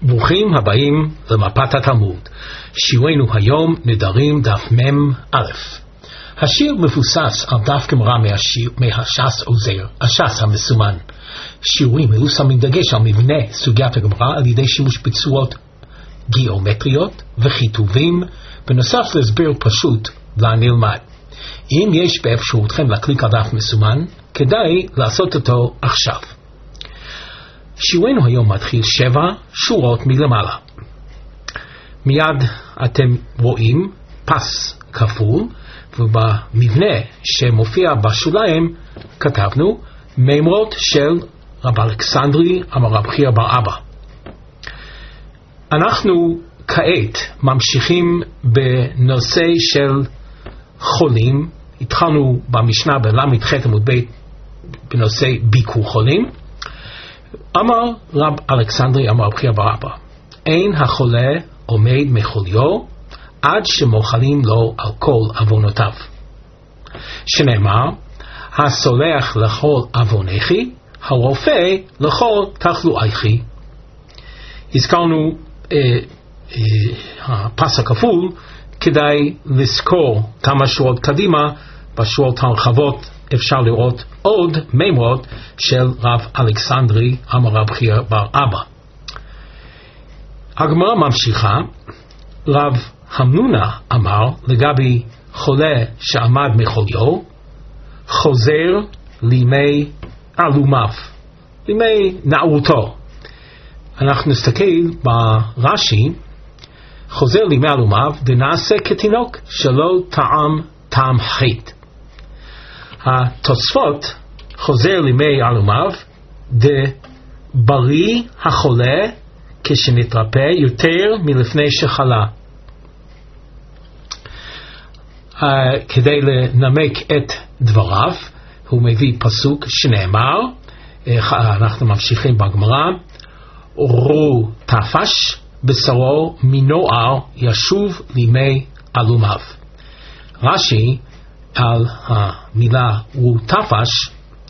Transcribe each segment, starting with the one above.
ברוכים הבאים למפת התלמוד. שיעורנו היום נדרים דף מ' א'. השיר מבוסס על דף גמרא מהש"ס עוזר, הש"ס המסומן. שיעורים אלו שמים דגש על מבנה סוגיית הגמרא על ידי שימוש בצורות גיאומטריות וכיתובים, בנוסף להסבר פשוט לנלמד. אם יש באפשרותכם להקליק על דף מסומן, כדאי לעשות אותו עכשיו. שיעורנו היום מתחיל 7 שורות מלמעלה. מיד אתם רואים פס כפול, ובמבנה שמופיע בשוליים כתבנו מימרות של רב אלכסנדרי אמר רב חייא בר אבא. אנחנו כעת ממשיכים בנושא של חולים. התחלנו במשנה בל"ח עמוד ב' בנושא ביקור חולים. אמר רב אלכסנדרי אמר רב חייא בר אבא, אין החולה עומד מחוליו עד שמוחלים לו על כל עוונותיו, שנאמר הסולח לכל עוונך, הרופא לכל תחלואיך. הזכרנו הפס הכפול, כדאי לזכור כמה שורות קדימה. בשורות הרחבות אפשר לראות עוד מימרות של רב אלכסנדרי אמר רב חייא בר אבא. הגמרא ממשיכה. רב המנונה אמר לגבי חולה שעמד מחוליו, חוזר לימי עלומיו, לימי נערותו. אנחנו נסתכל ברש"י, חוזר לימי עלומיו ונעשה כתינוק שלא טעם חטא. התוספות חוזר לימי עלומיו דבריא החולה כשנתרפא יותר מלפני שחלה. כדי לנמק את דבריו הוא מביא פסוק שנאמר, אנחנו ממשיכים בגמרא, רו תפש בשרו מנוער ישוב לימי עלומיו. רש"י על המילה רו תפש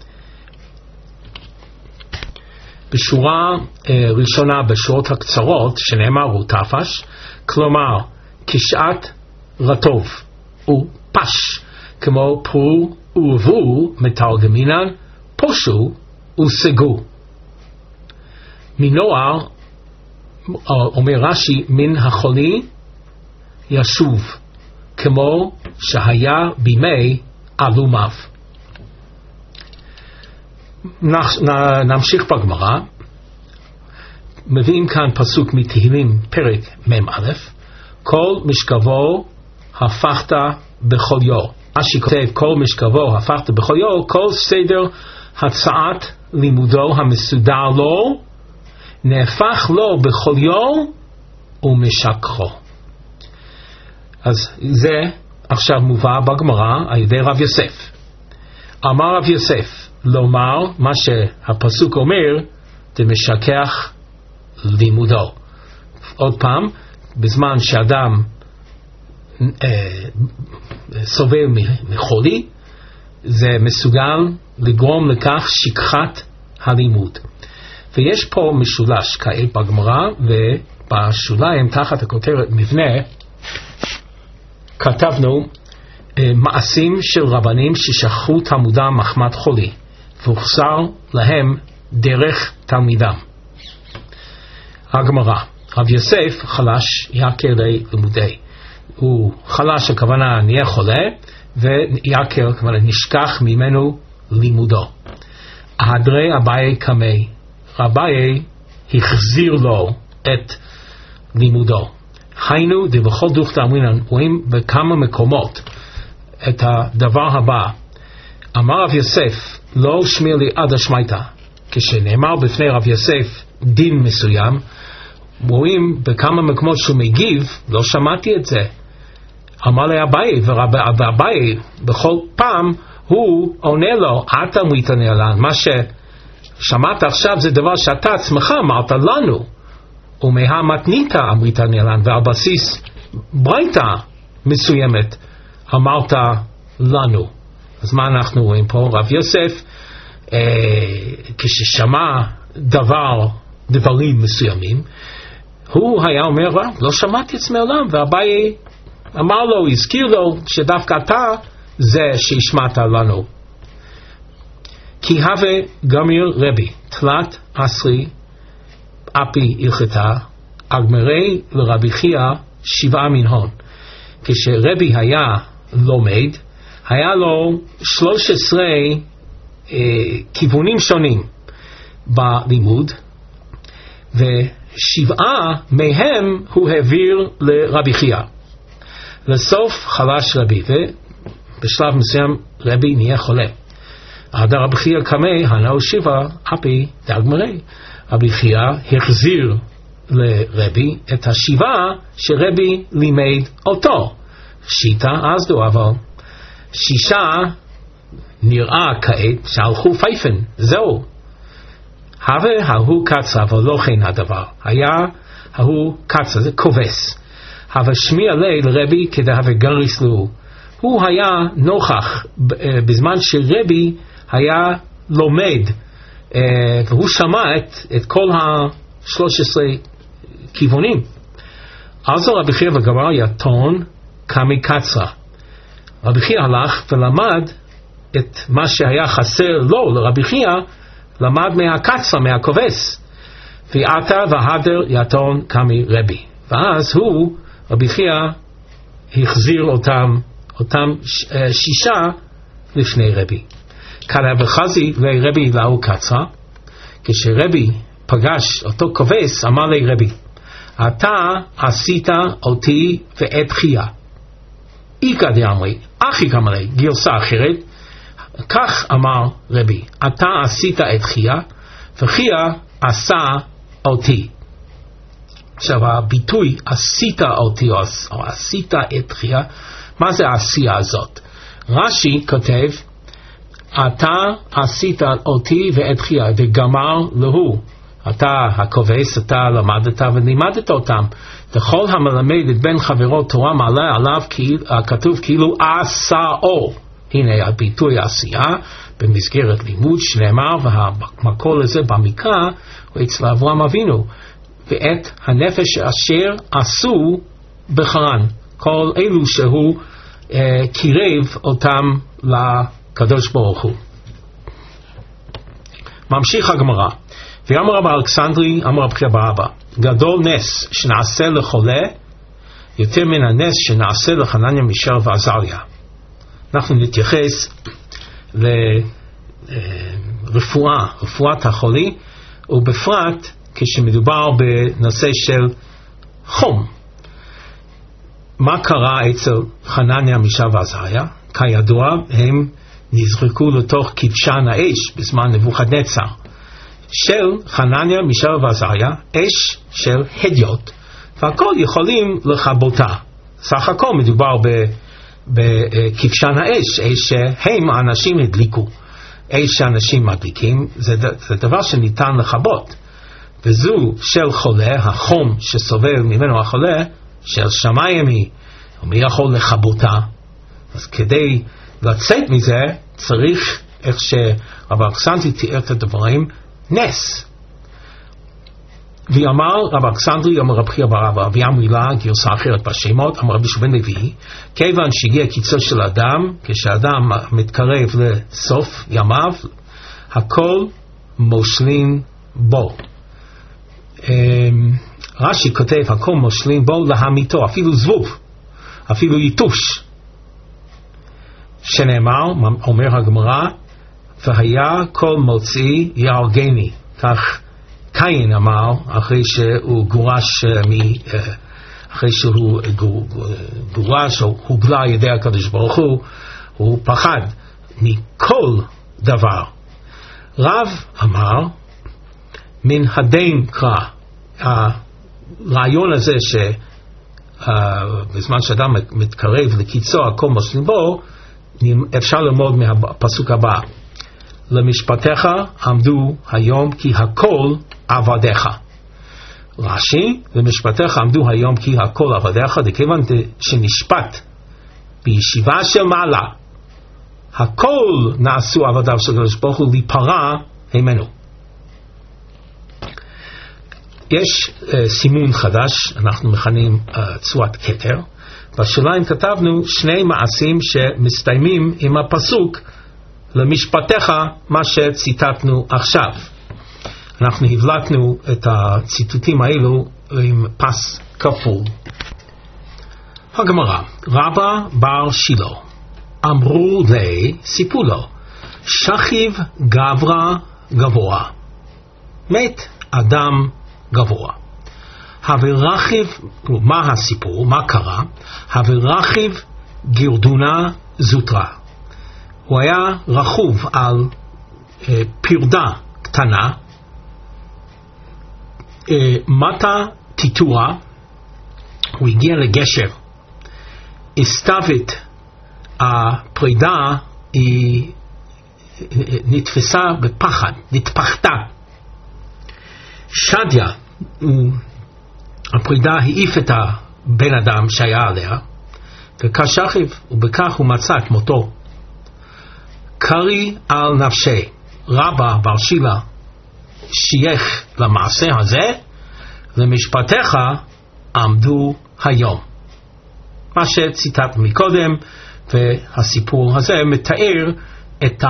בשורה ראשונה בשורות הקצרות שנאמר רו תפש, כלומר כשעת רטוב ופש, כמו פרו ורבו מתרגמינן פושו וסגו. מנוער אומר רש"י מן החולי ישוב, כמו שהיה בימי עלומיו. נמשיך בגמרא. מביאים כאן פסוק מתהילים פרק מ"א, כל משכבו הפכת בחוליו. רש"י כותב כל משכבו הפכת בחוליו, כל סדר הצעת לימודו המסודר לו נהפך לו בחוליו ומשכחו. אז זה עכשיו מובא בגמרא על ידי רב יוסף. אמר רב יוסף, לומר מה שהפסוק אומר, זה משכח לימודו. עוד פעם, בזמן שאדם סובל מחולי, זה מסוגל לגרום לכך שכחת הלימוד. ויש פה משולש כעת בגמרא, ובשוליים תחת הכותרת מבנה כתבנו מעשים של רבנים ששכחו תלמודם מחמת חולי והוחזר להם דרך תלמידם. הגמרא, רב יוסף חלש יקר לימודי. הוא חלש, הכוונה נהיה חולה, ויקר הכוונה נשכח ממנו לימודו. הדרי אביי קמי, רביי החזיר לו את לימודו. היינו דבכל דוכתא אמרינן, רואים בכמה מקומות את הדבר הבא. אמר רב יוסף לא שמיר לי עד השמייתא. כשנאמר בפני רב יוסף דין מסוים, רואים בכמה מקומות שהוא מגיב, לא שמעתי את זה. אמר לי אביי, ואביי בכל פעם הוא עונה לו, אתה אמריתני עלן, מה ששמעת עכשיו זה דבר שאתה עצמך אמרת לנו, ומהמתניתא אמריתני עלן, ועל בסיס ברייתא מסוימת אמרת לנו. אז מה אנחנו רואים פה? רב יוסף כששמע דברים מסוימים, הוא היה אומר, לא שמעתי את זה מעולם, ואביי אמר לו, הזכיר לו, שדווקא אתה זה שהשמעת לנו. כי הווה גמיר רבי, תלת עשרי אפי הלכתה, אגמרי לרבי חייא 7 מנהון. כשרבי היה לומד, היה לו 13 כיוונים שונים בלימוד, ו7 מהם הוא העביר לרבי חייא. לסוף חלש רבי, ובשלב מסוים רבי נהיה חולה. עד רבי חייא קמא הנאו 7 אפי דאגמרי. רבי חייא החזיר לרבי את 7 שרבי לימד אותו. שיטה עזדו, אבל 6 נראה כעת שהלכו פייפן, זהו. הווה ההוא קצה, אבל לא כן הדבר. היה ההוא קצה, זה כובס. הווה שמי עלי לרבי כדי הווה גריס לו. הוא היה נוכח בזמן שרבי היה לומד, והוא שמע את כל 13 כיוונים. אז רבי חייא וגמר יתון קמי קצרה. רבי חייא הלך ולמד את מה שהיה חסר לו לרבי חייא, למד מהקצרה, מהכובס. ועתה והדר יתון קמי רבי. ואז הוא, רבי חייא, החזיר אותם 6 לפני רבי. קרא וחזי לרבי לאו קצרה. כשרבי פגש אותו כובס, אמר לרבי, אתה עשית אותי ואת חייא. איכא דאמרי, אחי קמלי, גרסה אחרת, כך אמר רבי, אתה עשית את חייא, וחייא עשה אותי. עכשיו הביטוי עשית אותי או עשית את חייא, מה זה העשייה הזאת? רש"י כותב, אתה עשית אותי ואת חייא, וגמר לו. אתה הכובס, אתה למדת ולימדת אותם. וכל המלמד את בן חברו תורה מעלה עליו כתוב כאילו עשאו. הנה הביטוי עשייה במסגרת לימוד שנאמר, והמקור לזה במקרא הוא אצל אברהם אבינו, ואת הנפש אשר עשו בחרן, כל אלו שהוא קירב אותם לקדוש ברוך הוא. ממשיך הגמרא, ואמר רב אלכסנדרי אמר רב חייא בר אבא, גדול נס שנעשה לחולה יותר מן הנס שנעשה לחנניה מישאל ועזריה. אנחנו נתייחס לרפואת החולי, ובפרט כשמדובר בנושא של חום. מה קרה אצל חנניה מישאל ועזריה? כידוע הם נזרקו לתוך כבשן האש בזמן נבוכדנצר. של חנניה מישאל ועזריה אש של הדיוט, והכל יכולים לכבותה. סך הכל מדובר בכבשן האש, אש שהם האנשים הדליקו. אש שאנשים מדליקים זה דבר שניתן לכבות, וזו של חולה, החום שסובל ממנו החולה, של שמיים היא, ומי יכול לכבותה? אז כדי לצאת מזה צריך, איך שרב אלכסנדרי תיאר את הדברים, נס. ואמר רב אלכסנדרי אמר רב חייא בר אבא, ואמרי לה גרסה אחרת בשמות, אמר רבי שבן לוי, כיוון שהגיע קיצו של אדם, כשאדם מתקרב לסוף ימיו, הכל מושלים בו. רש"י כותב הכל מושלים בו להמיתו, אפילו זבוב, אפילו יתוש, שנאמר, אומר הגמרא, והיה כל מוציא יהרגני, כך קין אמר אחרי שהוא גורש אחרי שהוא גורש או הוגלה על ידי הקדוש ברוך הוא פחד מכל דבר. רב אמר מן הדין קרא, הרעיון הזה שבזמן שאדם מתקרב לקיצו הכל מושלים בו, אפשר ללמוד מהפסוק הבא, למשפטיך עמדו היום כי הכל עבדיך. רש"י, למשפטיך עמדו היום כי הכל עבדיך, דכיוון שנשפט בישיבה של מעלה, הכל נעשו עבדיו של הקדוש ברוך הוא להיפרע הימנו. יש סימון חדש, אנחנו מכנים צורת כתר. בשוליים כתבנו שני מעשים שמסתיימים עם הפסוק למשפטיך, מה שציטטנו עכשיו. אנחנו הבלטנו את הציטוטים האלו עם פס כפול. הגמרא, רבא בר שילה, אמרו לי, סיפרו לו, שכיב גברא גבוה, מת אדם גבוה. הוורחיב, מה הסיפור, מה קרה? הוורחיב גרדונה זוטרה. הוא היה רכוב על פרדה קטנה, מטה טיטורה, הוא הגיע לגשר, הסתוות הפרידה, היא נתפסה בפחד, נתפחתה. שדיה, הפרידה העיף את הבן אדם שהיה עליה, וכשכיב, ובכך הוא מצא את מותו. קרי על נפשי, רבא בר שילה שייך למעשה הזה, למשפטיך עמדו היום. מה שציטט מקודם, והסיפור הזה מתאר את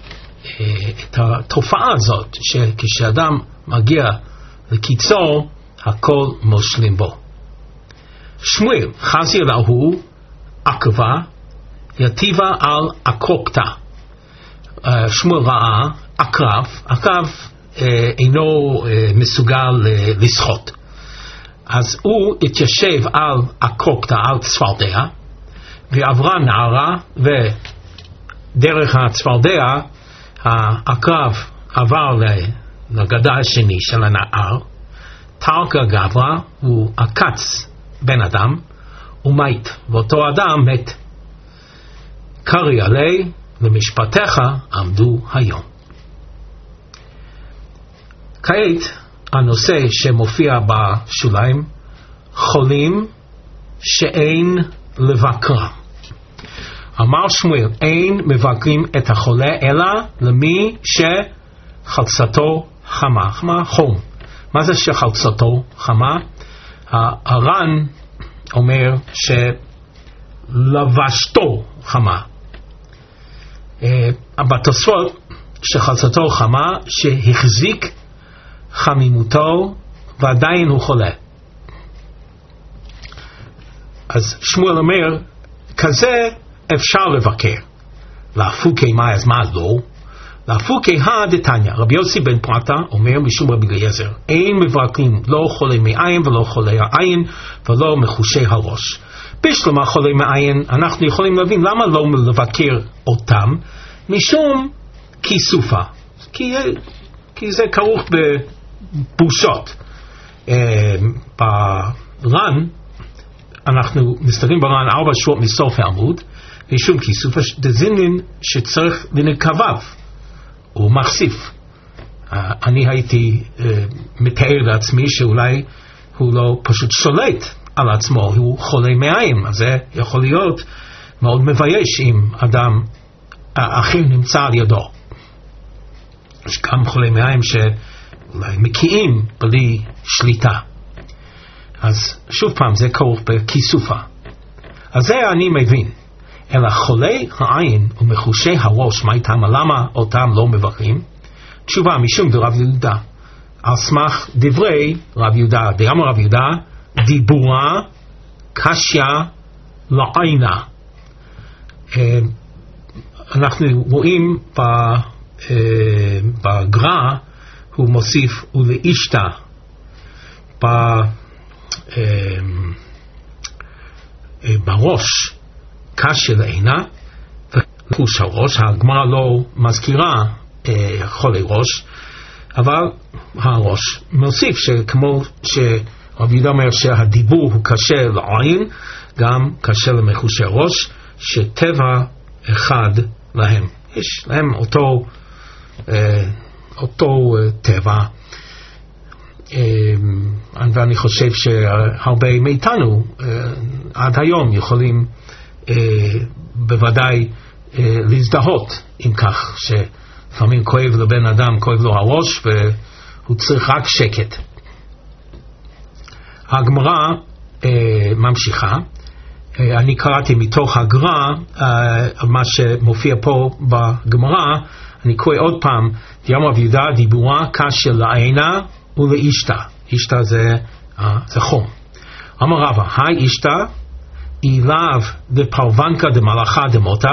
התופעה הזאת, שכשאדם מגיע לקיצור, הכל מושלים בו. שמואל חזיר להוא עקבה יתיבה על עקרוקתה. שמואל ראה עקרב אינו מסוגל לשחות, אז הוא התיישב על עקרוקתה, על צפרדע, ועברה נערה, ודרך הצפרדע העקרב עבר לגדה השני של הנער, תרקה גברא, הוא עקץ בן אדם ומת, ואותו אדם מת. קרי עלי למשפטיך עמדו היום. כעת הנושא שמופיע בשוליים, חולים שאין לבקרם. אמר שמואל, אין מבקרים את החולה אלא למי שחלצתו חמה. חמה, חום. מה זה שחלצתו חמה? הר"ן אומר שלבשתו חמה. בתוספות שחלצתו חמה, שהחזיק חמימותו ועדיין הוא חולה. אז שמואל אומר, כזה אפשר לבקר. להפוקי מה, אז מה לא? להפוקי הדתניא, רבי יוסי בן פרטה אומר משום רבי אליעזר, אין מבקרים לא חולי מעין ולא חולי העין ולא מחושי הראש. בשלמה חולי מעין אנחנו יכולים להבין למה לא לבקר אותם, משום כיסופה, כי זה כרוך בבושות. בר"ן, אנחנו מסתכלים בר"ן 4 שורות מסוף העמוד, משום כיסופה דזינין שצריך לנקביו, הוא מחשיף. אני הייתי מתאר לעצמי שאולי הוא לא פשוט שולט על עצמו, הוא חולה מעיים, אז זה יכול להיות מאוד מבייש אם אדם אחר נמצא על ידו. יש גם חולה מעיים שאולי מקיאים בלי שליטה. אז שוב פעם זה כרוך בכיסופה. אז זה אני מבין. אלא חולי העין ומחושי הראש, מה איתם? למה אותם לא מבקרים? תשובה, משום דרב יהודה, על סמך דברי רב יהודה. דאמר רב יהודה, דיבורה קשיא לעינה. אנחנו רואים בגר"א, הוא מוסיף ולאשתה. בראש קשה לעינה וחוש הראש. הגמרא לא מזכירה חולי ראש, אבל הראש מוסיף שכמו שרב יהודה אומר שהדיבור הוא קשה לעין, גם קשה למחושי ראש, שטבע אחד להם, יש להם אותו טבע. ואני חושב שהרבה מאיתנו עד היום יכולים בוודאי להזדהות עם כך שלפעמים כואב לבן אדם, כואב לו הראש והוא צריך רק שקט. הגמרא ממשיכה. אני קראתי מתוך הגר"א מה שמופיע פה בגמרא. אני קורא עוד פעם. דיאמר רב יהודה דיבורה קשה לעינה ולאשתה. אשתה זה חום. אמר רבא, היי אשתה אילאו דפרבנקה דמלאכה דמותה.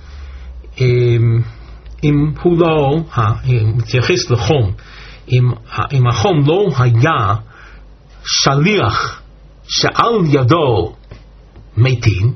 אם הוא לא מתייחס לחום, אם החום לא היה שליח שעל ידו מתים,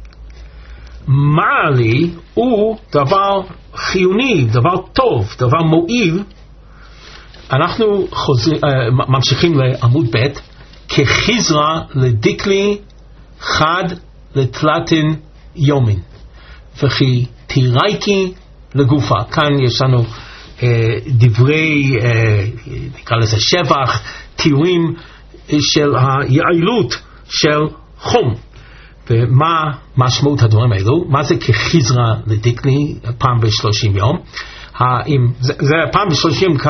מעלי הוא דבר חיוני, דבר טוב, דבר מועיל. אנחנו ממשיכים לעמוד ב' כחיזרה לדיקלי חד לתלתין יומין וכי תיראיקי לגופה. כאן יש לנו דברי, נקרא לזה שבח, תיאורים של היעילות של חום. ומה משמעות הדברים האלו? מה זה כחיזרה לדיקלי פעם ב-30 יום? זה פעם ב-30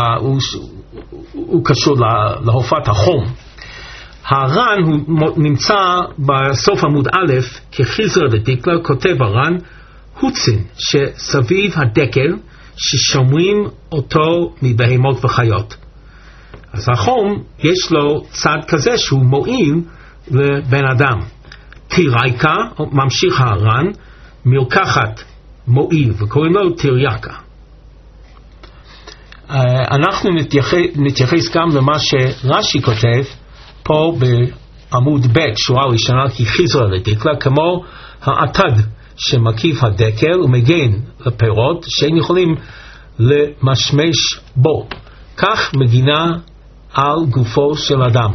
הוא קשור להופעת החום. הר"ן הוא נמצא בסוף עמוד א' כחיזרה לדיקלה, כותב הר"ן הוצין שסביב הדקל ששומרים אותו מבהמות וחיות. אז החום יש לו צד כזה שהוא מועיל לבן אדם. תיראיקה, ממשיך הר"ן, מלקחת מועיל וקוראים לו תיריאקה. אנחנו נתייחס גם למה שרש"י כותב פה בעמוד ב' שורה ראשונה כחיזרה לדיקלה, כמו העתד שמקיף הדקל ומגן לפירות שאין יכולים למשמש בו, כך מגינה על גופו של אדם.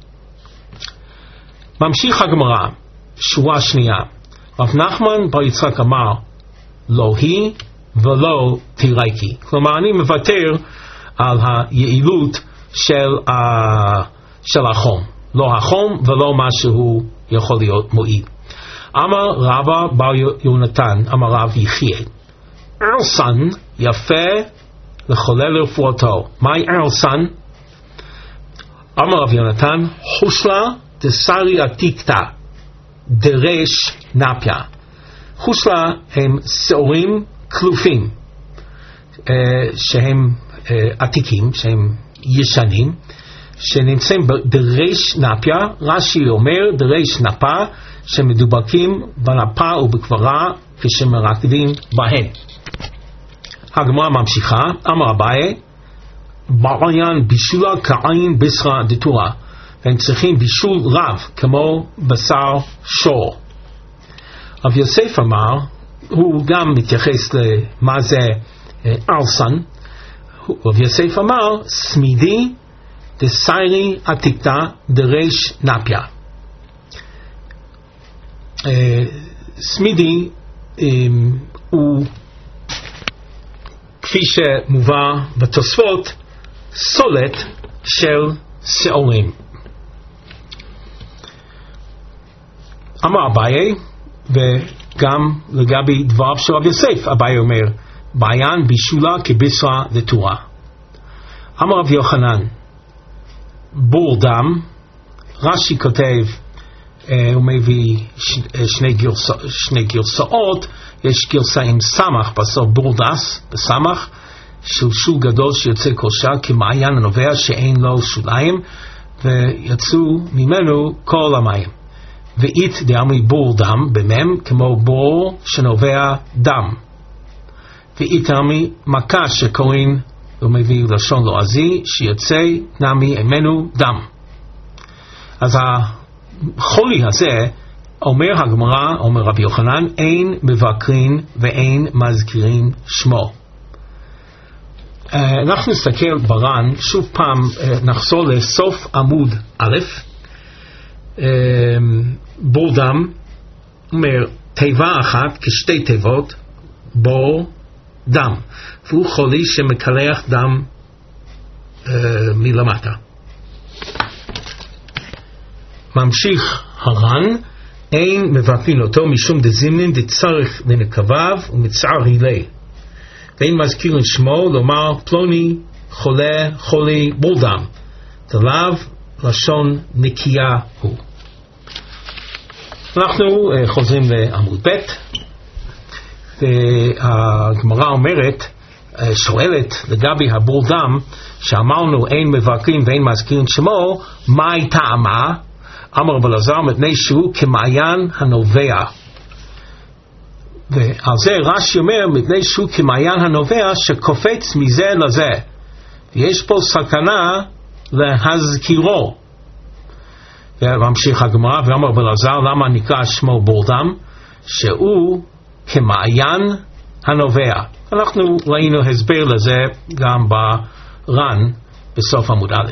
ממשיך הגמרא, שורה שנייה. רב נחמן בר יצחק אמר לא היא ולא תיראיקי. כלומר אני מוותר על היעילות של החום, לא החום ולא מה שהוא יכול להיות מועיל. אמר רבא בר יונתן, אמר רב יחיה, ארסן יפה לחולל רפואתו. מהי ארסן? אמר רב יונתן, חושלה דסרי עתיקתא דרש נפיה. חושלה הם שעורים כלופים שהם עתיקים, שהם ישנים, שנמצאים בדרש נפיה. רש"י אומר דרש נפה, שמדובקים בנפה ובקברה כשמרקדים בהן. הגמרא ממשיכה, אמר אביי, בעניין בישולה כעין בשרה דתורה, והם צריכים בישול רב כמו בשר שור. רב יוסף אמר, הוא גם מתייחס למה זה ארסן. רב יוסף אמר, סמידי דסיירי עתיקתא דרש נפיה. סמידי הוא, כפי שמובא בתוספות, סולת של שעורים. אמר אביי, וגם לגבי דבריו של רב יוסף, אביי אומר, בעניין בישולה כבשרה דתורה. אמר רב יוחנן, בור דם. רש"י כותב, הוא מביא שני גרסאות. יש גרסה עם סמך בסוף, בורדס בסמך, שלשול גדול שיוצא קושה כמעיין הנובע שאין לו שוליים ויצאו ממנו כל המים. ואית דאמרי בור דם במם, כמו בור שנובע דם. ואית דאמרי מכה שקוראים, הוא מביא לשון לועזי, שיוצא נמי ממנו דם. אז החולי הזה, אומר הגמרא, אומר רבי יוחנן, אין מבקרין ואין מזכירים שמו. אנחנו נסתכל בר"ן, שוב פעם נחזור לסוף עמוד א'. בור דם, אומר תיבה אחת כשתי תיבות, בור דם, והוא חולי שמקלח דם מלמטה. ממשיך הר"ן, אין מבקרין אותו משום דזימנין דצריך לנקביו ומצער הילי, ואין מזכירים שמו לומר פלוני חולה חולי בור דם, דלאו לשון נקייה הוא. אנחנו חוזרים לעמוד ב', והגמרא אומרת, שואלת לגבי הבור דם, שאמרנו אין מבקרים ואין מזכירים שמו, מה הייתה טעמה? אמר רבי אלעזר, מפני שהוא כמעיין הנובע. ועל זה רש"י אומר, מפני שהוא כמעיין הנובע שקופץ מזה לזה, יש פה סכנה להזכירו. וממשיך הגמרא, ואמר רבי אלעזר, למה נקרא שמו בור דם? שהוא כמעיין הנובע. אנחנו ראינו הסבר לזה גם בר"ן בסוף עמוד א'.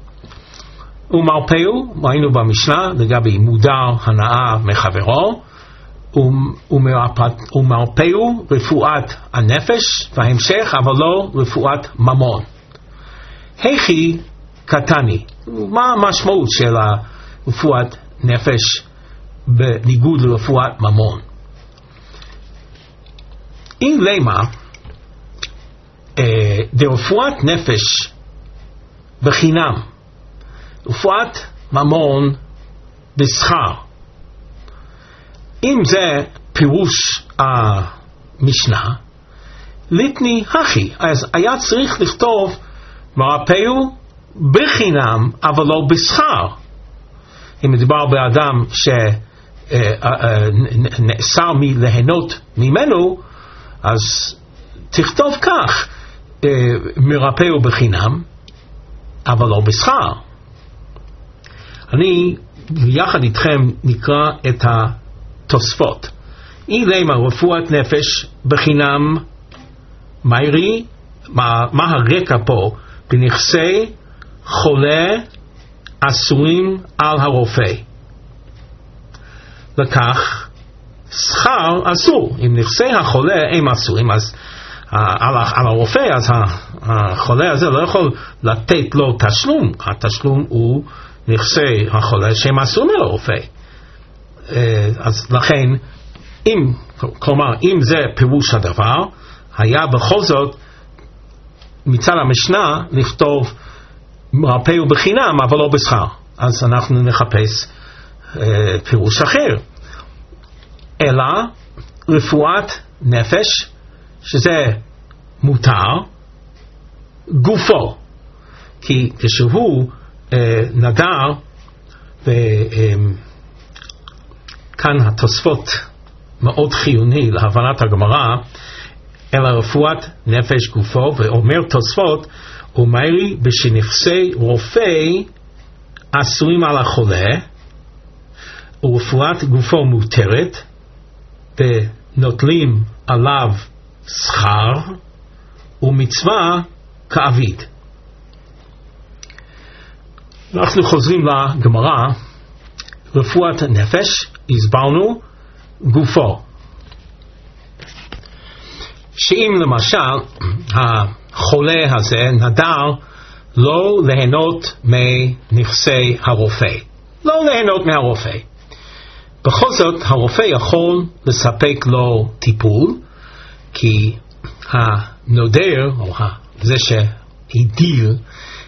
ומרפאו, ראינו במשנה לגבי מודר הנאה מחברו, ומרפאו רפואת הנפש וההמשך, אבל לא רפואת ממון. היכי קטני, מה המשמעות של רפואת נפש בניגוד לרפואת ממון? אם למה דרפואת נפש בחינם, רפואת ממון בשכר, אם זה פירוש המשנה, ליטני הכי, אז היה צריך לכתוב מרפאו בחינם אבל לא בשכר. אם מדובר באדם שנאסר מליהנות ממנו, אז תכתוב כך, מרפאו בחינם אבל לא בשכר. אני יחד איתכם נקרא את התוספות. אילמה רפואת נפש בחינם מהירי, מה הרקע פה? בנכסי חולה אסורים על הרופא. לכך שכר אסור. אם נכסי החולה הם אסורים, אז על הרופא, אז החולה הזה לא יכול לתת לו תשלום. התשלום הוא נכסי החולה שהם אסורים על הרופא. אז לכן, כלומר, אם זה פירוש הדבר, היה בכל זאת מצד המשנה לכתוב מרפאו בחינם אבל לא בשכר. אז אנחנו נחפש פירוש אחר, אלא רפואת נפש, שזה מותר גופו, כי כשהוא נדר, וכאן התוספות מאוד חיוני להבנת הגמרא, אלא רפואת נפש גופו, ואומר תוספות, ומאירי בשנכסי רופא אסורים על החולה, ורפואת גופו מותרת, ונוטלים עליו שכר, ומצווה כעביד. אנחנו חוזרים לגמרא, רפואת נפש, הסברנו, גופו. שאם למשל החולה הזה נדר לא ליהנות מנכסי הרופא, לא ליהנות מהרופא, בכל זאת הרופא יכול לספק לו טיפול, כי הנודר, או זה שהדיר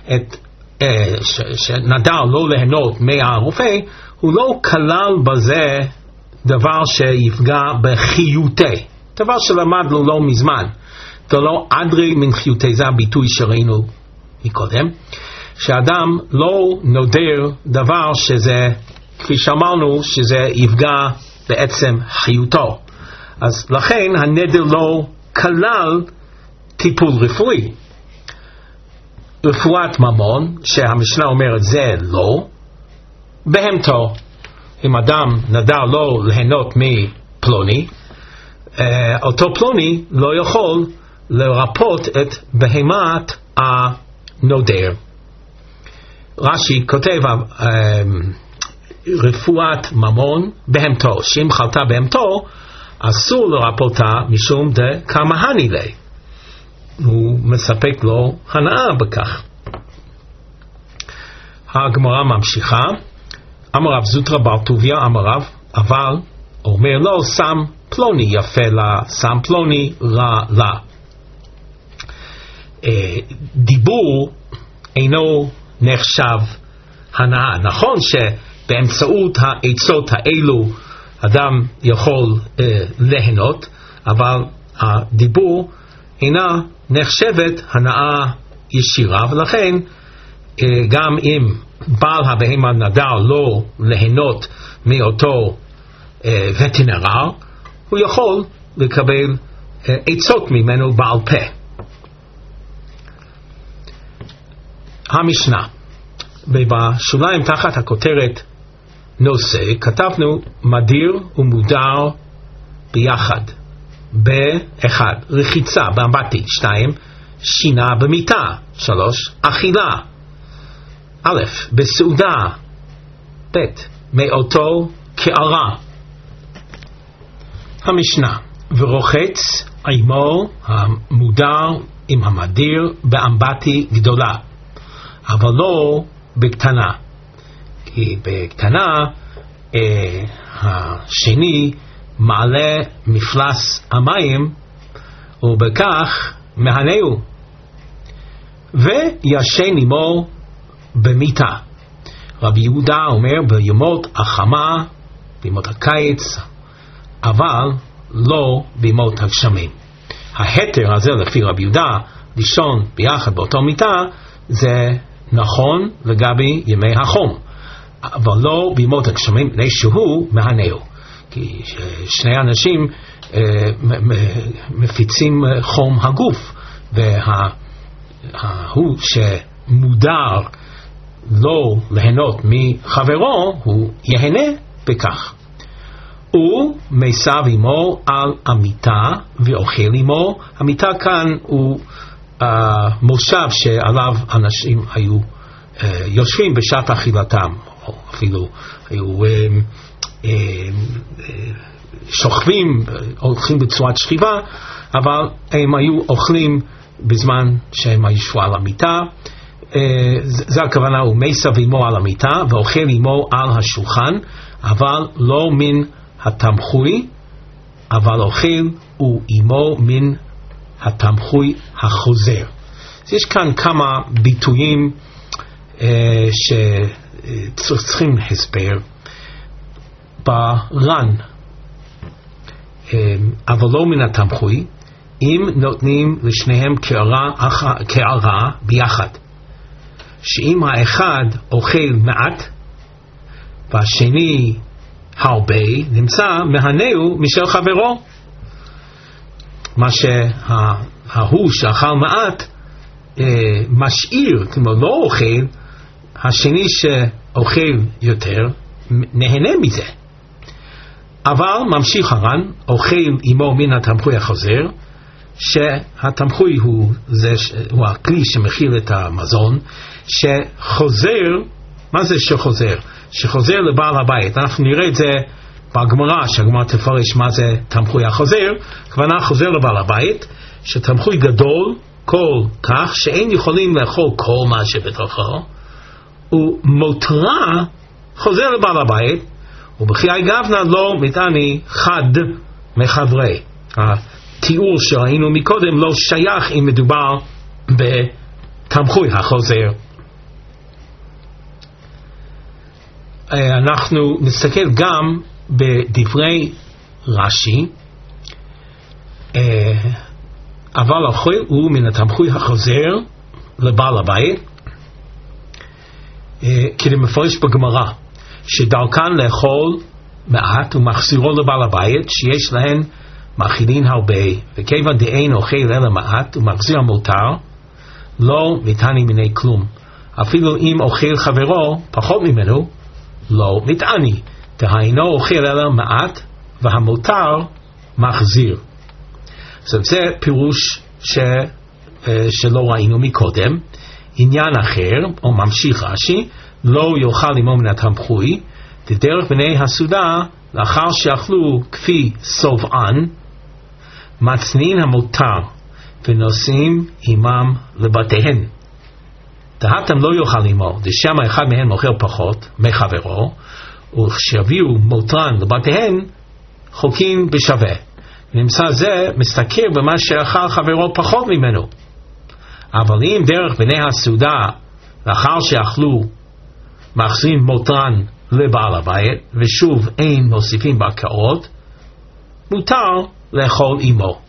שנדר לא ליהנות מהרופא, הוא לא כלל בזה דבר שיפגע בחיותי, דבר שלמדנו לא מזמן, ולא אדרי מן חיותי, זה הביטוי שראינו מקודם, שאדם לא נודר דבר שזה, כפי שאמרנו, שזה יפגע בעצם חיותו. אז לכן הנדר לא כלל טיפול רפואי. רפואת ממון, שהמשנה אומרת זה לא, בהמתו, אם אדם נדר לא ליהנות מפלוני, אותו פלוני לא יכול לרפות את בהמת הנודר. רש"י כותב רפואת ממון בהמתו, שאם חלתה בהמתו אסור לרפותה משום דקמהני לי, הוא מספק לו הנאה בכך. הגמרא ממשיכה, אמר רב זוטרא בר טוביה אמר רב, אבל אומר לו שם פלוני יפה לה, שם פלוני רע לה. דיבור אינו נחשב הנאה. נכון שבאמצעות העצות האלו אדם יכול ליהנות, אבל הדיבור אינה נחשבת הנאה ישירה, ולכן גם אם בעל הבהמה נדר לא ליהנות מאותו וטרינר, הוא יכול לקבל עצות ממנו בעל פה. המשנה, ובשוליים תחת הכותרת נושא כתבנו מדיר ומודר ביחד. ב-1 רחיצה באמבטי, 2 שינה במיטה, 3 אכילה, א' בסעודה, ב' מאותו קערה. המשנה, ורוחץ עמו המודר עם המדיר באמבטי גדולה, אבל לא בקטנה, כי בקטנה השני מעלה מפלס המים ובכך מהנהו, וישן עמו במיטה. רבי יהודה אומר בימות החמה, בימות הקיץ, אבל לא בימות הגשמים. ההתר הזה לפי רבי יהודה לישון ביחד באותו מיטה זה נכון לגבי ימי החום, אבל לא בימות הגשמים, מפני שהוא מהנהו, כי שני אנשים מפיצים חום הגוף, והוא שמודר לא ליהנות מחברו הוא יהנה בכך. הוא מסב עמו על המיטה ואוכל עמו. המיטה כאן הוא מושב שעליו אנשים היו יושבים בשעת אכילתם, או אפילו היו שוכבים, הולכים בצורת שכיבה, אבל הם היו אוכלים בזמן שהם ישבו על המיטה. זה הכוונה, הוא מסב עמו על המיטה ואוכל עמו על השולחן, אבל לא מן התמחוי, אבל אוכל הוא עמו מן התמחוי החוזר. אז יש כאן כמה ביטויים שצריכים הסבר. בר"ן, אבל לא מן התמחוי, אם נותנים לשניהם קערה ביחד, שאם האחד אוכל מעט והשני הרבה, נמצא מהנהו משל חברו. מה שההוא שאכל מעט משאיר, כמו לא אוכל, השני שאוכל יותר נהנה מזה. אבל ממשיך הר"ן, אוכל עמו מן התמחוי החוזר, שהתמחוי הוא הכלי שמכיל את המזון, שחוזר. מה זה שחוזר? שחוזר לבעל הבית. אנחנו נראה את זה בגמרא, שהגמרא תפרש מה זה תמחוי החוזר. כוונה חוזר לבעל הבית, שתמחוי גדול כל כך שאין יכולים לאכול כל מה שבתוכו, ומותרה חוזר לבעל הבית, ובחיי גבנה לא מתעני חד מחברי. התיאור שראינו מקודם לא שייך אם מדובר בתמחוי החוזר. אנחנו נסתכל גם בדברי רש"י, אבל האוכל הוא מן התמחוי החוזר לבעל הבית, כדי מפרש בגמרא שדרכן לאכול מעט ומחזירו לבעל הבית שיש להן מאכילין הרבה, וכיוון דאין אוכל אלא מעט ומחזיר המותר, לא מתעני מיני כלום. אפילו אם אוכל חברו פחות ממנו, לא מתעני, דהיינו אוכל אלא מעט והמותר מחזיר. זה פירוש שלא ראינו מקודם. עניין אחר, או ממשיך רש"י, לא יאכל עמו מן התמחוי, דרך בני הסעודה לאחר שאכלו כפי סובען, מצנין המותר ונוסעים עמם לבתיהן. דהתם לא יאכל עמו, דשם אחד מהם אוכל פחות מחברו, וכשהביאו מותרן לבתיהן חוקים בשווה. נמצא זה מסתכל במה שאכל חברו פחות ממנו. אבל אם דרך בני הסעודה לאחר שאכלו מחזירים מותרן לבעל הבית, ושוב אין מוסיפים בקעות, מותר לאכול עמו.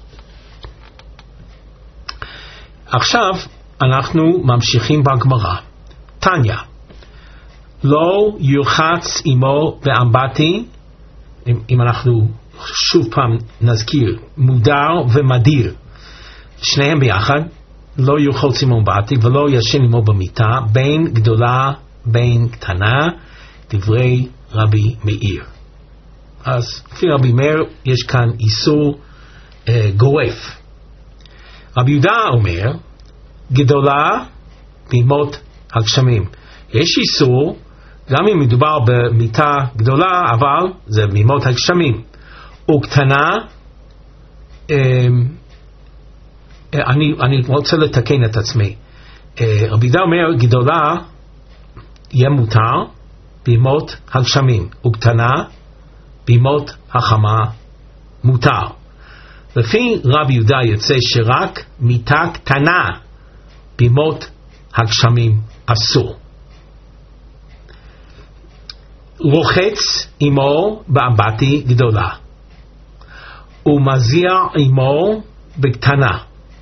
עכשיו אנחנו ממשיכים בגמרא. תניא, לא ירחץ עמו באמבטי, אם אנחנו שוב פעם נזכיר, מודר ומדיר, שניהם ביחד, לא ירחוץ עמו באמבטי ולא ישן עמו במיטה, בין גדולה בין קטנה, דברי רבי מאיר. אז לפי רבי מאיר יש כאן איסור גורף. רבי יהודה אומר, גדולה בימות הגשמים. יש איסור, גם אם מדובר במיטה גדולה, אבל זה בימות הגשמים. וקטנה, אני רוצה לתקן את עצמי. רבי יהודה אומר, גדולה יהיה מותר בימות הגשמים, וקטנה בימות החמה מותר. לפי רבי יהודה יוצא שרק מיטה קטנה בימות הגשמים אסור. רוחץ עמו באמבטי גדולה ומזיע עמו בקטנה.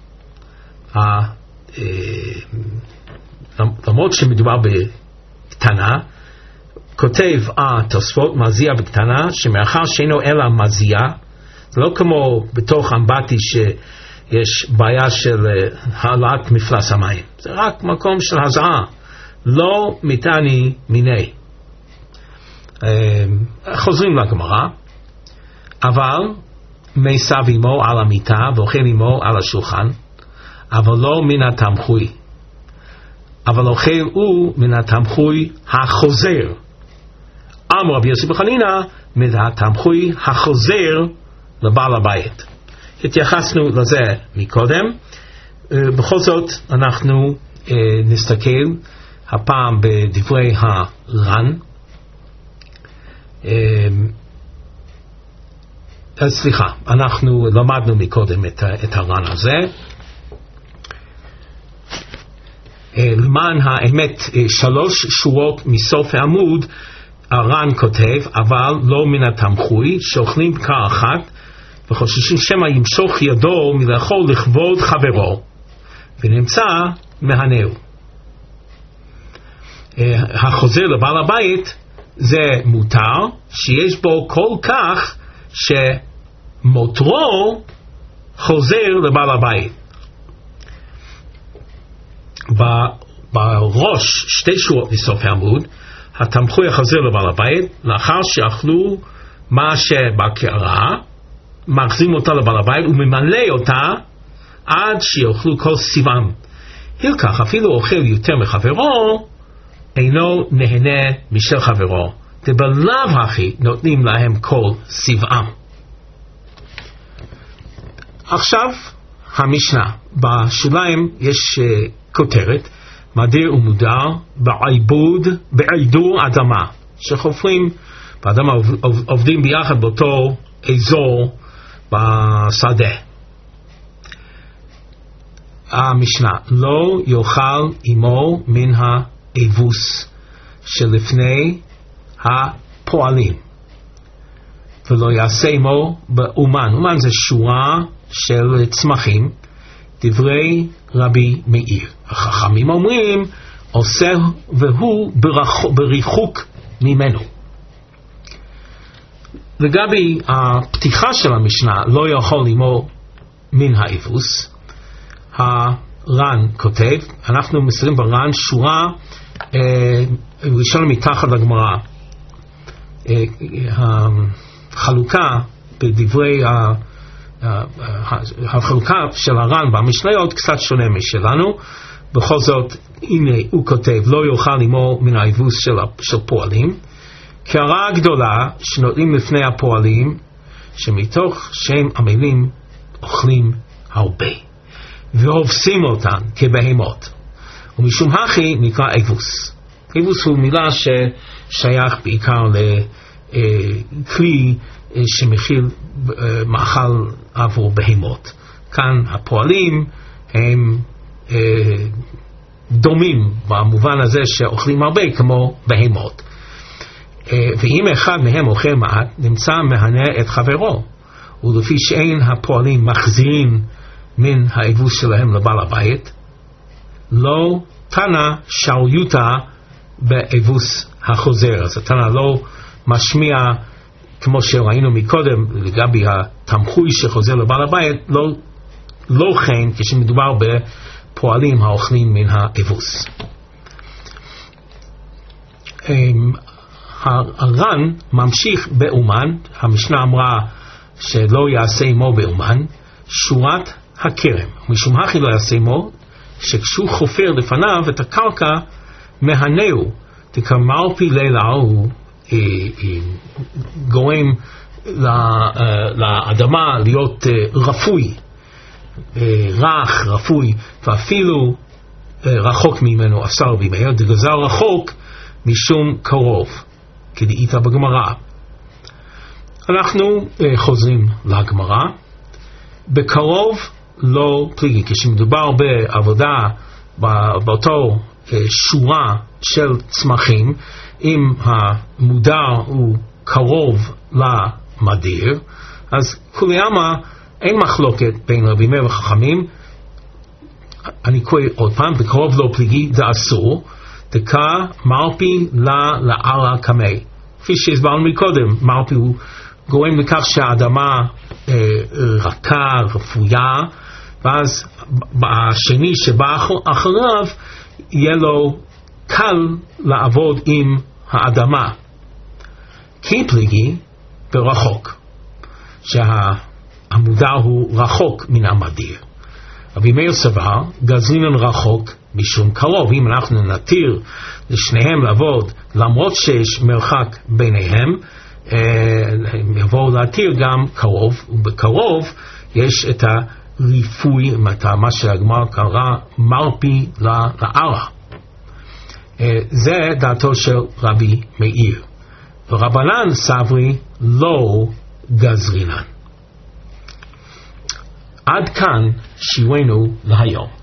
למרות שמדובר בקטנה, כותב התוספות מזיע בקטנה, שמאחר שאינו אלא מזיע, זה לא כמו בתוך אמבטי שיש בעיה של העלאת מפלס המים, זה רק מקום של הזעה, לא מיתני מיני. חוזרים לגמרא, אבל מסב עמו על המיטה ואוכל עמו על השולחן, אבל לא מן התמחוי, אבל אוכל הוא מן התמחוי החוזר. אמר רבי יוסי בן חנינא, מן התמחוי החוזר לבעל הבית. התייחסנו לזה מקודם. בכל זאת אנחנו נסתכל הפעם בדברי הר"ן. סליחה, אנחנו למדנו מקודם את הר"ן הזה. למען האמת 3 שורות מסוף העמוד הר"ן כותב, אבל לא מן התמחוי, שאוכלים בקר אחת וחוששים שמא ימשוך ידו מלאכול לכבוד חברו ונמצא מהנהו. החוזר לבעל הבית זה מותר שיש בו כל כך שמותרו חוזר לבעל הבית. בראש 2 שורות מסוף העמוד התמחוי החוזר לבעל הבית, לאחר שאכלו מה שבקערה, מחזירים אותה לבעל הבית וממלא אותה עד שיאכלו כל סיבם. הלקח אפילו אוכל יותר מחברו, אינו נהנה משל חברו, דבלאו הכי נותנים להם כל סיבם. עכשיו המשנה, בשוליים יש כותרת, מדיר ומודר בעידור אדמה, שחופרים באדמה, עובדים ביחד באותו אזור בשדה. המשנה, לא יאכל עמו מן האבוס שלפני הפועלים, ולא יעשה עמו באומן. אומן זה שורה של צמחים, דברי רבי מאיר. החכמים אומרים עושה והוא בריחוק ממנו. לגבי הפתיחה של המשנה, לא יכול עמו מן האבוס, הר"ן כותב, אנחנו מסתכלים בר"ן שורה ראשונה מתחת לגמרא. החלוקה בדברי החלוקה של הר"ן במשניות קצת שונה משלנו. בכל זאת, הנה הוא כותב, לא יאכל עמו מן האבוס של פועלים, קערה גדולה שנותנים לפני הפועלים, שמתוך שהם עמלים אוכלים הרבה, והובסים אותן כבהמות. ומשום הכי נקרא אבוס. אבוס הוא מילה ששייך בעיקר לכלי שמכיל מאכל עבור בהמות. כאן הפועלים הם דומים במובן הזה שאוכלים הרבה כמו בהמות. ואם אחד מהם אוכל מעט, נמצא מהנה את חברו, ולפי שאין הפועלים מחזירים מן האבוס שלהם לבעל הבית, לא תנא שעליותא באבוס החוזר. אז התנא לא משמיע, כמו שראינו מקודם לגבי התמחוי שחוזר לבעל הבית, לא כן כשמדובר בפועלים האוכלים מן האבוס. הר"ן ממשיך באומן, המשנה אמרה שלא יעשה עמו באומן, שורת הכרם. משום הכי לא יעשה עמו, שכשהוא חופר לפניו את הקרקע מהנהו, דקמרפי לילהו, גורם לאדמה להיות רפוי, רך, רפוי, ואפילו רחוק ממנו אסר בימי, דגזר רחוק משום קרוב, כדאית בגמרא. אנחנו חוזרים לגמרא. בקרוב לא פליגי, כשמדובר בעבודה באותו שורה של צמחים, אם המודר הוא קרוב למדיר, אז כוליימה אין מחלוקת בין רבים וחכמים. אני קורא עוד פעם, בקרוב לא פליגי זה אסור, דקה מרפי לערה קמי. כפי שהסברנו מקודם, מרפי הוא גורם לכך שהאדמה רכה, רפויה, ואז השני שבא אחריו יהיה לו קל לעבוד עם האדמה. כי פליגי ברחוק, שהמודר הוא רחוק מן המדיר. רבי מאיר סבר, גזרינן רחוק משום קרוב. אם אנחנו נתיר לשניהם לעבוד למרות שיש מרחק ביניהם, הם יבואו להתיר גם קרוב, ובקרוב יש את הריפוי, מה שהגמרא קרא מרפי לערה. זה דעתו של רבי מאיר. ורבנן סברי לא גזרינן. עד כאן שיעורנו להיום.